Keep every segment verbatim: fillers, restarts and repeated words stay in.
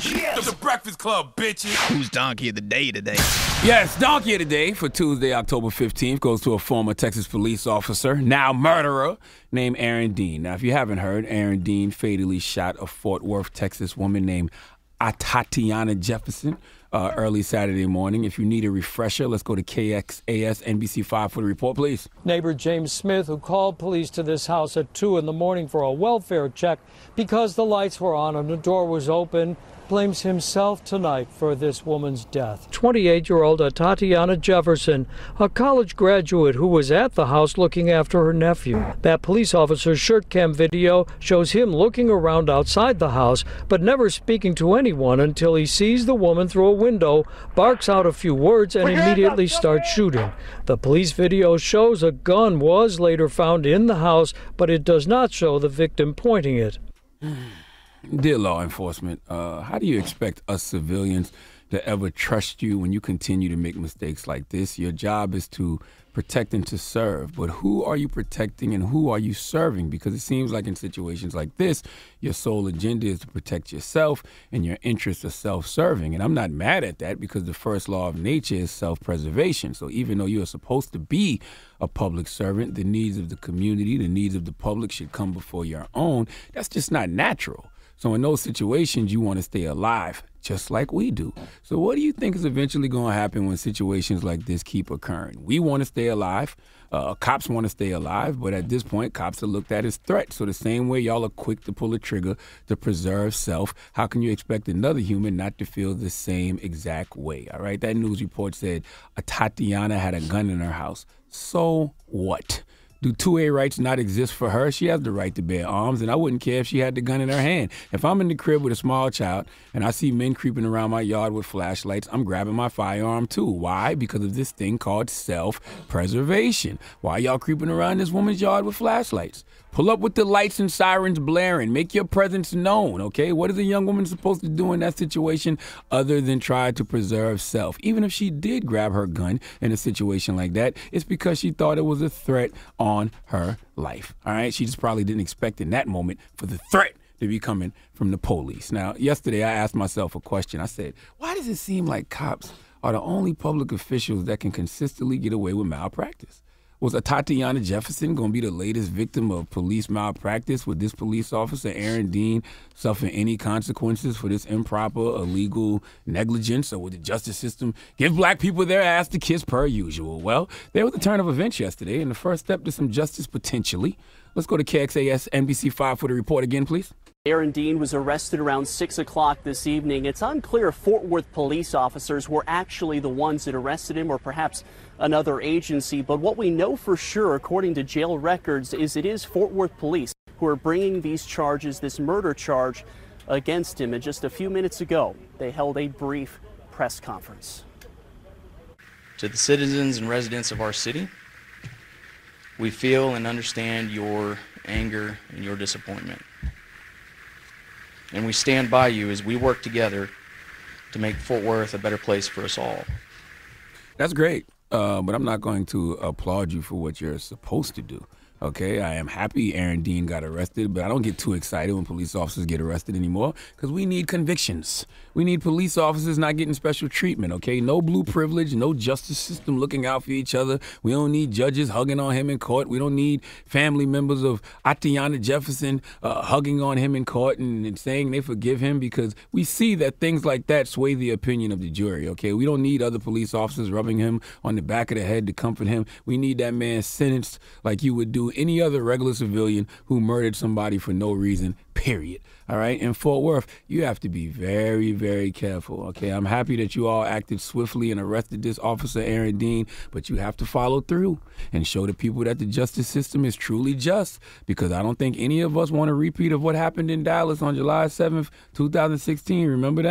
Yes. The Breakfast Club, bitches. Who's Donkey of the Day today? Yes, Donkey of the Day for Tuesday, October fifteenth goes to a former Texas police officer, now murderer, named Aaron Dean. Now, if you haven't heard, Aaron Dean fatally shot a Fort Worth, Texas woman named Atatiana Jefferson uh, early Saturday morning. If you need a refresher, let's go to K X A S N B C five for the report, please. Neighbor James Smith, who called police to this house at two in the morning for a welfare check because the lights were on and the door was open, blames himself tonight for this woman's death. twenty-eight-year-old Tatiana Jefferson, a college graduate who was at the house looking after her nephew. That police officer's shirt cam video shows him looking around outside the house, but never speaking to anyone until he sees the woman through a window, barks out a few words, and immediately starts shooting. The police video shows a gun was later found in the house, but it does not show the victim pointing it. Dear law enforcement, uh, how do you expect us civilians to ever trust you when you continue to make mistakes like this? Your job is to protect and to serve, but who are you protecting and who are you serving? Because it seems like in situations like this, your sole agenda is to protect yourself and your interests are self-serving. And I'm not mad at that because the first law of nature is self-preservation. So even though you are supposed to be a public servant, the needs of the community, the needs of the public should come before your own. That's just not natural. So in those situations, you want to stay alive, just like we do. So what do you think is eventually going to happen when situations like this keep occurring? We want to stay alive. Uh, cops want to stay alive. But at this point, cops are looked at as threats. So the same way y'all are quick to pull a trigger to preserve self, how can you expect another human not to feel the same exact way? All right. That news report said a Tatiana had a gun in her house. So what? Do two A rights not exist for her? She has the right to bear arms, and I wouldn't care if she had the gun in her hand. If I'm in the crib with a small child and I see men creeping around my yard with flashlights, I'm grabbing my firearm too. Why? Because of this thing called self-preservation. Why y'all creeping around this woman's yard with flashlights? Pull up with the lights and sirens blaring. Make your presence known, okay? What is a young woman supposed to do in that situation other than try to preserve self? Even if she did grab her gun in a situation like that, it's because she thought it was a threat on her life, all right? She just probably didn't expect in that moment for the threat to be coming from the police. Now, yesterday I asked myself a question. I said, why does it seem like cops are the only public officials that can consistently get away with malpractice? Was a Tatiana Jefferson going to be the latest victim of police malpractice? Would this police officer, Aaron Dean, suffer any consequences for this improper, illegal negligence? Or would the justice system give black people their ass to kiss per usual? Well, there was a turn of events yesterday, and the first step to some justice potentially. Let's go to K X A S N B C five for the report again, please. Aaron Dean was arrested around six o'clock this evening. It's unclear if Fort Worth police officers were actually the ones that arrested him or perhaps another agency. But what we know for sure, according to jail records, is it is Fort Worth police who are bringing these charges, this murder charge against him. And just a few minutes ago, they held a brief press conference. To the citizens and residents of our city, we feel and understand your anger and your disappointment. And we stand by you as we work together to make Fort Worth a better place for us all. That's great, uh, but I'm not going to applaud you for what you're supposed to do. Okay, I am happy Aaron Dean got arrested, but I don't get too excited when police officers get arrested anymore because we need convictions. We need police officers not getting special treatment, okay? No blue privilege, no justice system looking out for each other. We don't need judges hugging on him in court. We don't need family members of Atatiana Jefferson uh, hugging on him in court and, and saying they forgive him because we see that things like that sway the opinion of the jury, okay? We don't need other police officers rubbing him on the back of the head to comfort him. We need that man sentenced like you would do any other regular civilian who murdered somebody for no reason, period. All right? In Fort Worth, you have to be very, very careful, okay? I'm happy that you all acted swiftly and arrested this officer, Aaron Dean, but you have to follow through and show the people that the justice system is truly just because I don't think any of us want a repeat of what happened in Dallas on July seventh, two thousand sixteen. Remember that?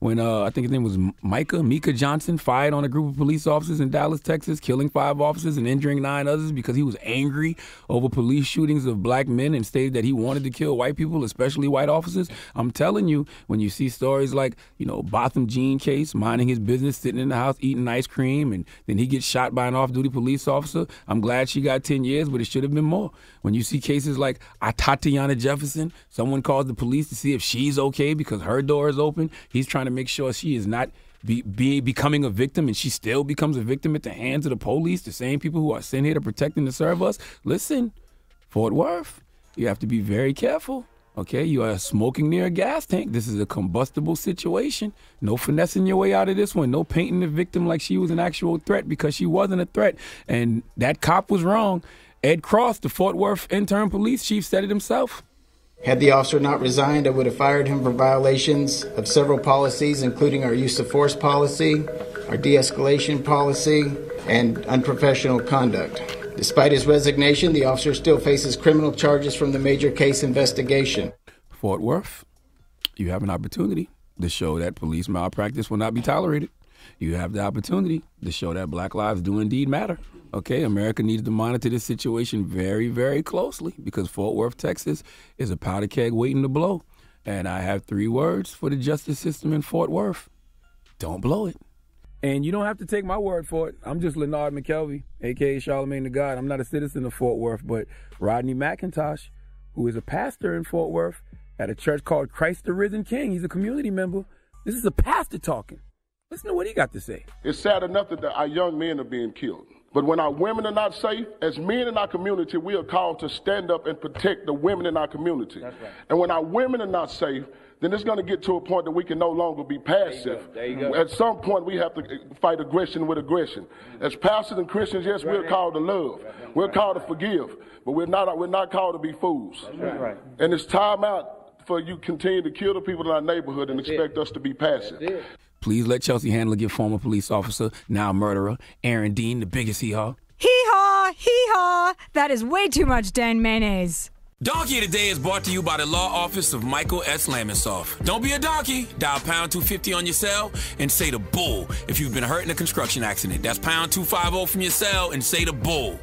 when uh, I think his name was Micah, Mika Johnson, fired on a group of police officers in Dallas, Texas, killing five officers and injuring nine others because he was angry over police shootings of black men and stated that he wanted to kill white people, especially white officers. I'm telling you, when you see stories like, you know, Botham Jean Case, minding his business, sitting in the house eating ice cream, and then he gets shot by an off-duty police officer, I'm glad she got ten years, but it should have been more. When you see cases like Tatiana Jefferson, someone calls the police to see if she's okay because her door is open. He's trying to make sure she is not be, be becoming a victim, and she still becomes a victim at the hands of the police, the same people who are sent here to protect and to serve us. Listen, Fort Worth, you have to be very careful. Okay, you are smoking near a gas tank. This is a combustible situation. No finessing your way out of this one. No painting the victim like she was an actual threat, because she wasn't a threat. And that cop was wrong. Ed Cross, the Fort Worth interim police chief, said it himself. Had the officer not resigned, I would have fired him for violations of several policies, including our use of force policy, our de-escalation policy, and unprofessional conduct. Despite his resignation, the officer still faces criminal charges from the major case investigation. Fort Worth, you have an opportunity to show that police malpractice will not be tolerated. You have the opportunity to show that black lives do indeed matter. Okay, America needs to monitor this situation very, very closely, because Fort Worth, Texas is a powder keg waiting to blow. And I have three words for the justice system in Fort Worth. Don't blow it. And you don't have to take my word for it. I'm just Leonard McKelvey, a k a. Charlemagne the God. I'm not a citizen of Fort Worth, but Rodney McIntosh, who is a pastor in Fort Worth at a church called Christ the Risen King. He's a community member. This is a pastor talking. Listen to what he got to say. It's sad enough that our young men are being killed. But when our women are not safe, as men in our community, we are called to stand up and protect the women in our community. That's right. And when our women are not safe, then it's going to get to a point that we can no longer be passive. There you go. There you go. At some point, we have to fight aggression with aggression. As pastors and Christians, yes, right. we're called to love. Right. We're called to forgive. But we're not, we're not called to be fools. That's right. And it's time out for you continue to kill the people in our neighborhood and That's expect it. us to be passive. Please let Chelsea Handler give former police officer, now murderer, Aaron Dean, the biggest hee-haw. Hee-haw, hee-haw. That is way too much Dan mayonnaise. Donkey of the Day is brought to you by the law office of Michael S. Lamonsoff. Don't be a donkey. Dial pound two fifty on your cell and say the bull if you've been hurt in a construction accident. That's pound two fifty from your cell and say the bull.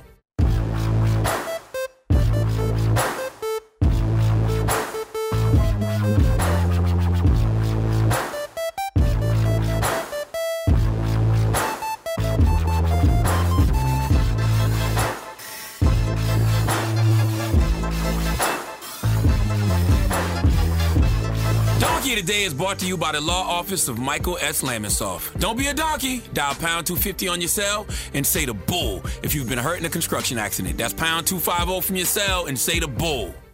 Today is brought to you by the law office of Michael S. Lamonsoff. Don't be a donkey. Dial pound two fifty on your cell and say the bull if you've been hurt in a construction accident. That's pound two fifty from your cell and say the bull.